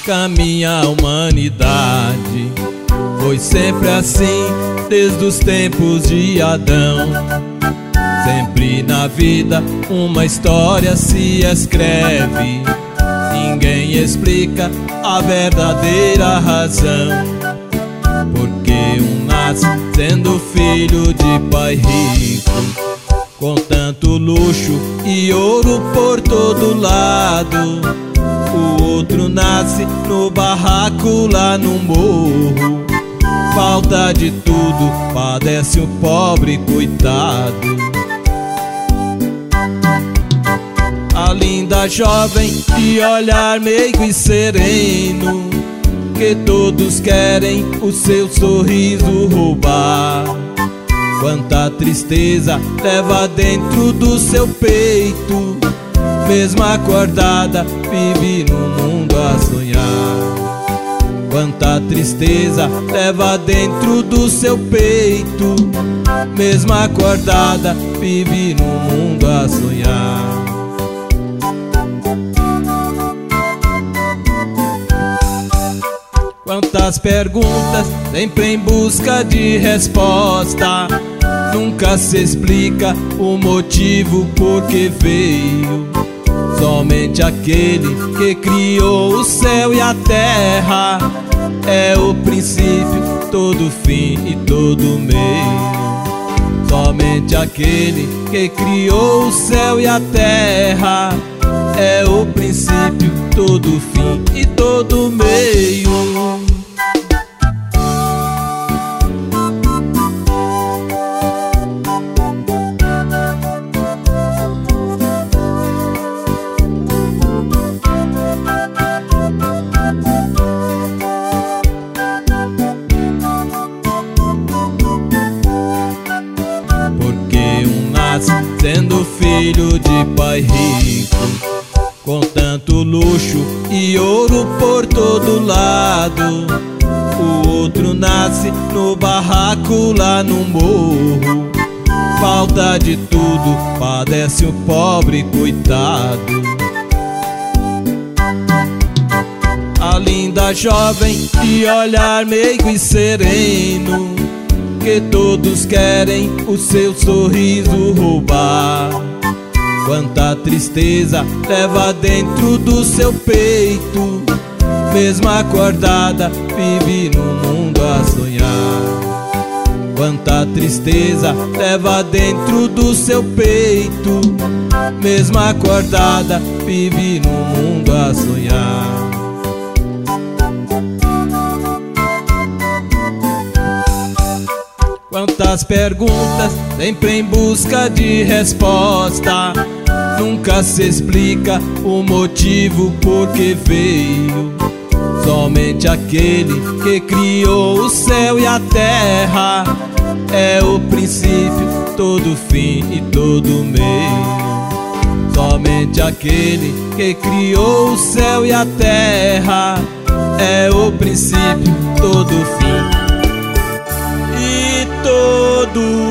caminha a humanidade. Foi sempre assim, desde os tempos de Adão. Sempre na vida uma história se escreve. Ninguém explica a verdadeira razão. Porque um nasce sendo filho de pai rico, com tanto luxo e ouro por todo lado. O outro nasce no barraco lá no morro. Falta de tudo, padece o pobre coitado. A linda jovem de olhar meigo e sereno, que todos querem o seu sorriso roubar. Quanta tristeza leva dentro do seu peito, mesmo acordada vive no mundo a sonhar. Quanta tristeza leva dentro do seu peito, mesmo acordada vive no mundo a sonhar. Quantas perguntas sempre em busca de resposta, nunca se explica o motivo por que veio. Somente aquele que criou o céu e a terra é o princípio, todo fim e todo meio. Somente aquele que criou o céu e a terra é o princípio, todo fim e todo meio. Sendo filho de pai rico, com tanto luxo e ouro por todo lado. O outro nasce no barraco lá no morro. Falta de tudo, padece o pobre coitado. A linda jovem de olhar meigo e sereno, que todos querem o seu sorriso roubar. Quanta tristeza leva dentro do seu peito, mesmo acordada vive no mundo a sonhar. Quanta tristeza leva dentro do seu peito, mesmo acordada vive no mundo a sonhar. Quantas perguntas sempre em busca de resposta, nunca se explica o motivo por que veio. Somente aquele que criou o céu e a terra é o princípio, todo fim e todo meio. Somente aquele que criou o céu e a terra é o princípio, todo fim e todo